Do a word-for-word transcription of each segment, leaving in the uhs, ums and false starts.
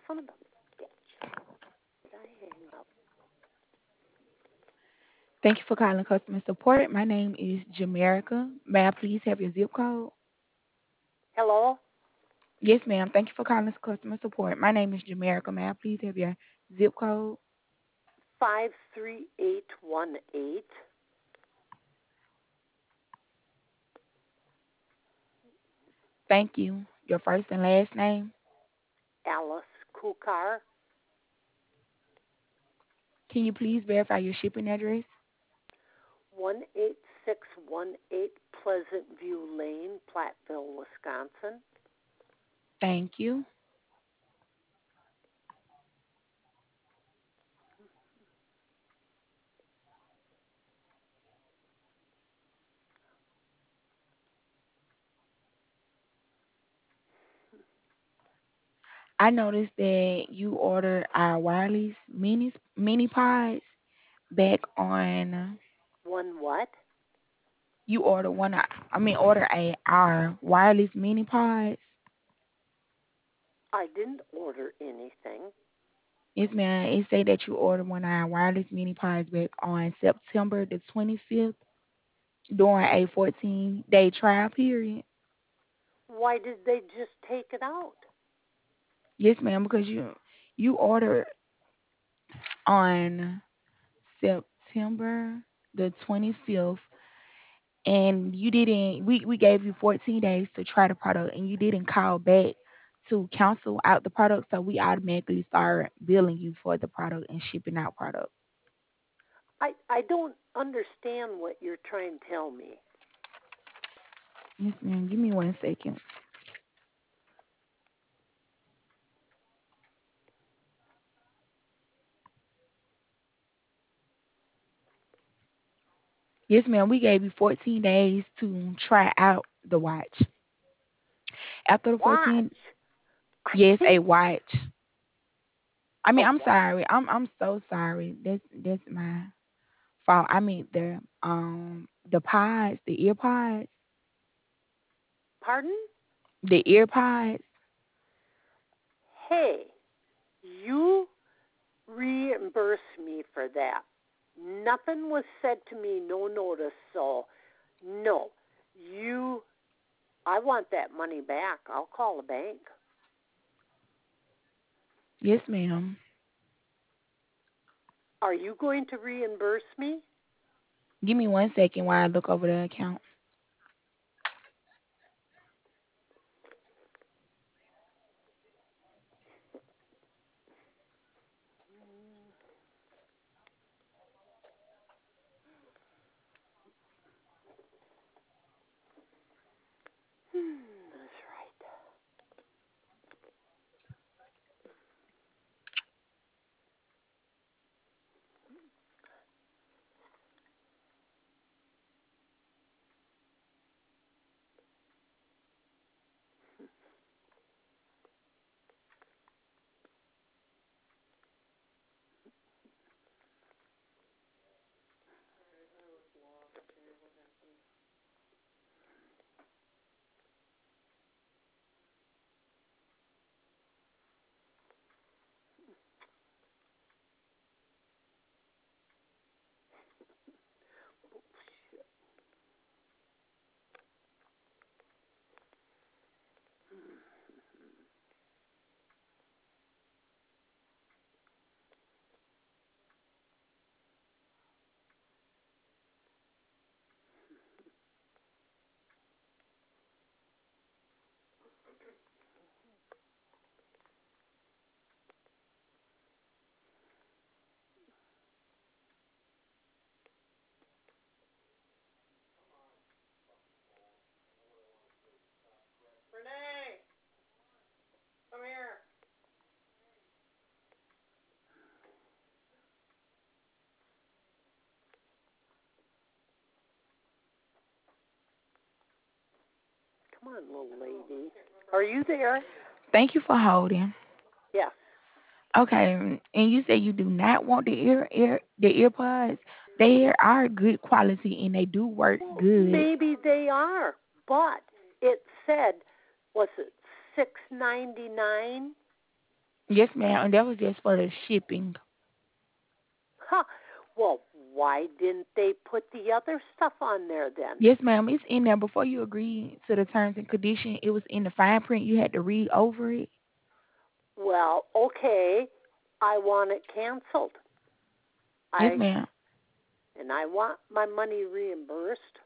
Son of a bitch. Did I hang up? Thank you for calling customer support. My name is Jamerica. May I please have your zip code? Hello? Yes, ma'am. Thank you for calling customer support. My name is Jamerica. May I please have your zip code? five three eight one eight. Thank you. Your first and last name? Alice Kukar. Can you please verify your shipping address? one eight six one eight Pleasant View Lane, Platteville, Wisconsin. Thank you. I noticed that you ordered our wireless mini mini pods back on. One what? You ordered one. of- I mean, order a our wireless mini pods. I didn't order anything. Yes, ma'am. It say that you ordered one of our wireless mini pods back on September the twenty-fifth during a fourteen day trial period. Why did they just take it out? Yes, ma'am, because you you ordered on September the twenty-fifth, and you didn't. We we gave you fourteen days to try the product, and you didn't call back to cancel out the product, so we automatically start billing you for the product and shipping out product. I, I don't understand what you're trying to tell me. Yes, ma'am. Give me one second. Yes, ma'am. We gave you fourteen days to try out the watch. After the Watch. fourteen, I yes, think a watch. I a mean, I'm what? sorry. I'm I'm so sorry. That's that's my fault. I mean the um the pods, the ear pods, Pardon? the ear pods. Hey, you reimburse me for that. Nothing was said to me, no notice, so no. You, I want that money back. I'll call the bank. Yes, ma'am. Are you going to reimburse me? Give me one second while I look over the account. Hmm, that's right. Renee, come here. Come on, little lady. Are you there? Thank you for holding. Yes. Okay, and you say you do not want the ear ear the ear pods. They are good quality and they do work Well, good. maybe they are, but it said, was it six ninety nine? Yes, ma'am. And that was just for the shipping. Huh. Well, why didn't they put the other stuff on there then? Yes, ma'am. It's in there. Before you agree to the terms and condition, it was in the fine print. You had to read over it. Well, okay. I want it canceled. Yes, I ma'am. and I want my money reimbursed.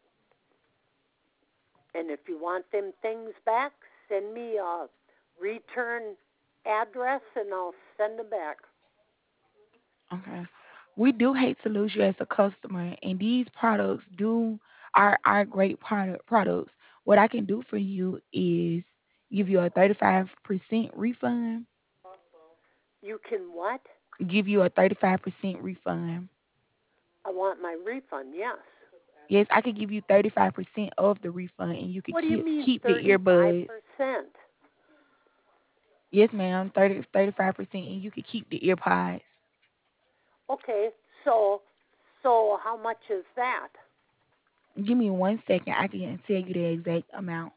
And if you want them things back, send me a return address and I'll send them back. Okay. We do hate to lose you as a customer, and these products do are are great product products. What I can do for you is give you a thirty-five percent refund. You can what? Give you a thirty-five percent refund. I want my refund, yes. Yes, I could give you thirty-five percent of the refund, and you could What do you keep mean keep the earbuds. thirty-five percent? Yes, ma'am, thirty thirty-five percent, and you could keep the earpods. Okay, so so how much is that? Give me one second. I can tell you the exact amount.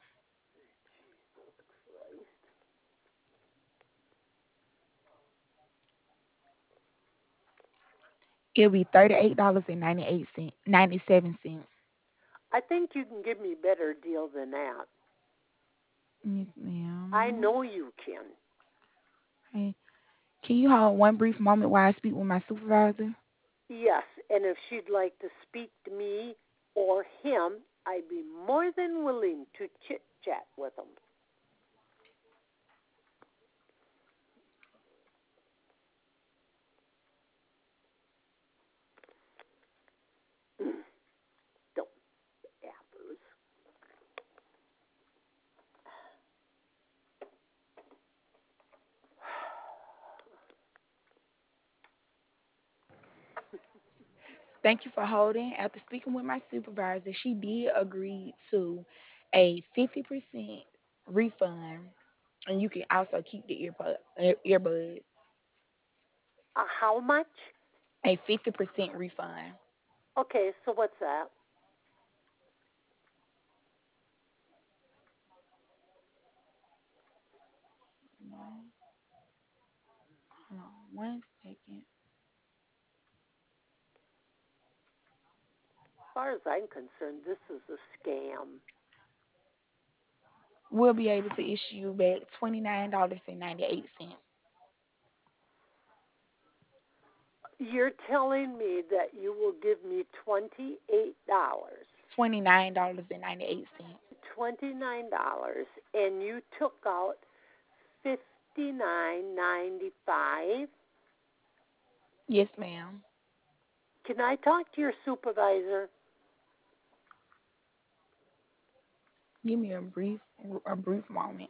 It'll be thirty-eight dollars and ninety-eight cents, ninety-seven cents. I think you can give me a better deal than that. Yes, I ma'am. know you can. Hey, can you hold one brief moment while I speak with my supervisor? Yes, and if she'd like to speak to me or him, I'd be more than willing to chit chat with him. Don't apples. Thank you for holding. After speaking with my supervisor, she did agree to a fifty percent refund, and you can also keep the earbud, ear- earbuds. Uh, how much? A fifty percent refund. Okay, so what's that? Hold on one second. As far as I'm concerned, this is a scam. We'll be able to issue you back twenty-nine dollars and ninety-eight cents. You're telling me that you will give me twenty-eight dollars twenty-nine dollars and ninety-eight cents. twenty-nine dollars and you took out fifty-nine ninety-five. Yes, ma'am. Can I talk to your supervisor? Give me a brief a brief moment.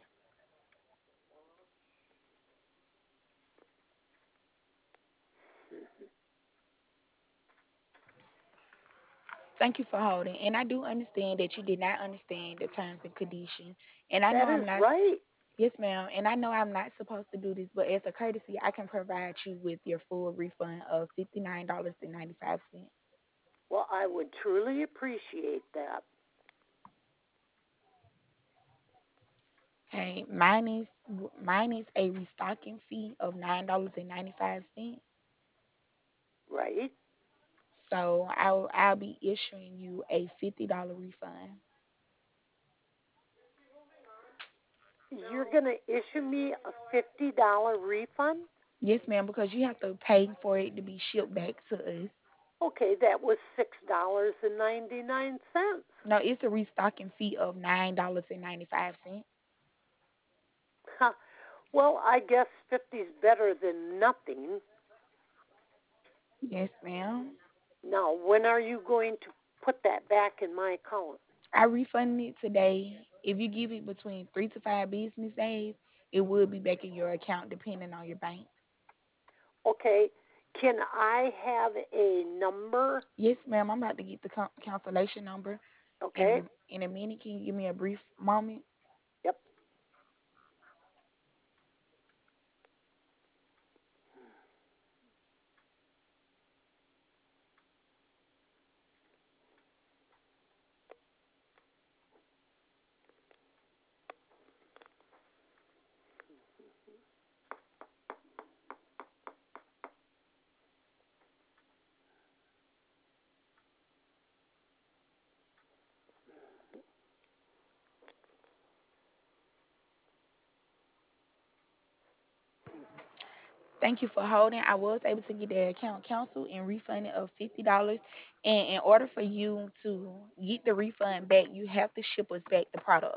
Thank you for holding. And I do understand that you did not understand the terms and conditions. And I know That I'm is not, right. yes, ma'am. And I know I'm not supposed to do this, but as a courtesy, I can provide you with your full refund of fifty-nine dollars and ninety-five cents. Well, I would truly appreciate that. Okay, mine is mine is a restocking fee of nine dollars and ninety-five cents. Right? So I'll I'll be issuing you a fifty dollar refund. You're going to issue me a fifty dollars refund? Yes, ma'am, because you have to pay for it to be shipped back to us. Okay, that was six dollars and ninety-nine cents. No, it's a restocking fee of nine dollars and ninety-five cents. Huh. Well, I guess fifty is better than nothing. Yes, ma'am. Now, when are you going to put that back in my account? I refunded it today. If you give it between three to five business days, it will be back in your account depending on your bank. Okay, can I have a number? Yes, ma'am. I'm about to get the con- cancellation number in Okay, a, in a minute. Can you give me a brief moment? yep. Thank you for holding. I was able to get the account canceled and refunded of fifty dollars. And in order for you to get the refund back, you have to ship us back the product.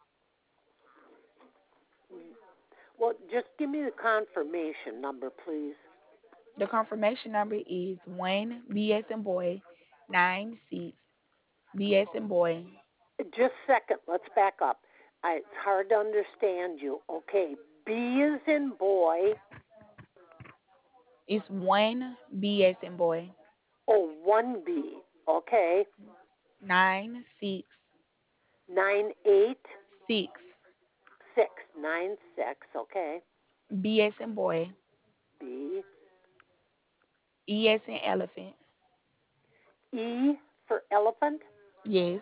Well, just give me the confirmation number, please. The confirmation number is one B S and boy nine six B S and boy. Just a second. Let's back up. I, it's hard to understand you. Okay. B is in boy. It's one B S and boy Oh, one B. Okay. nine six Nine eight six six nine six. Okay. B S and boy B. E S and elephant. E for elephant. Yes.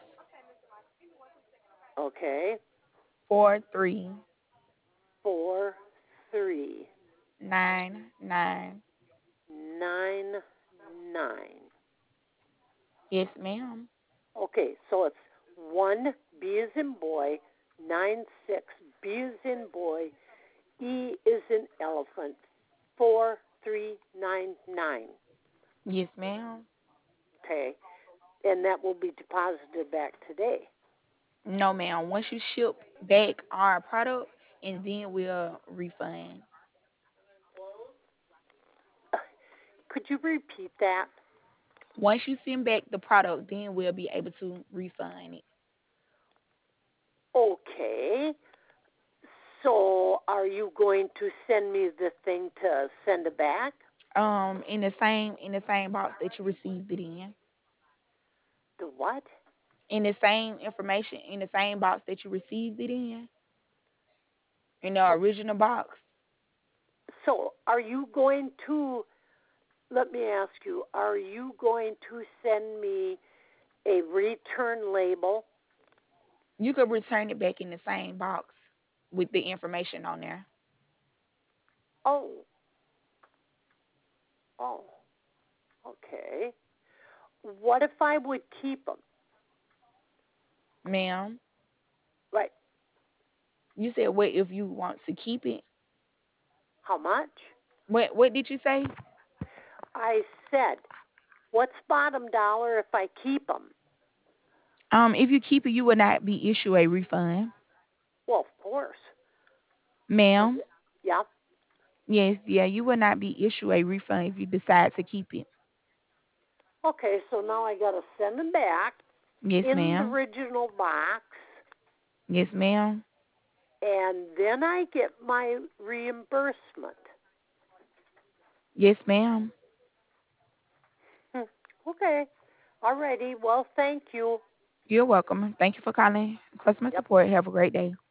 Okay. Four three Four three nine nine. nine nine. Yes, ma'am. Okay, so it's one B is in boy, nine six B is in boy, E is in elephant, four three nine nine. Yes, ma'am. Okay, and that will be deposited back today. No, ma'am. Once you ship back our product, and then we'll refund. Could you repeat that? Once you send back the product, then we'll be able to refund it. Okay. So, are you going to send me the thing to send it back? Um, in the same in the same box that you received it in. The what? In the same information in the same box that you received it in. In the original box. So, are you going to, let me ask you, are you going to send me a return label? You could return it back in the same box with the information on there. Oh, oh, okay. What if I would keep them? Ma'am, Right. you said what if you want to keep it? How much? What what did you say? I said, what's bottom dollar if I keep them? Um, if you keep it, you will not be issued a refund. Well, of course. Ma'am, Yeah. yes, yeah, you will not be issued a refund if you decide to keep it. Okay, so now I got to send them back Yes, in the ma'am. original box, Yes, ma'am. and then I get my reimbursement. Yes, ma'am. Hmm. Okay. Alrighty. Well, thank you. You're welcome. Thank you for calling customer Yep. support. Have a great day.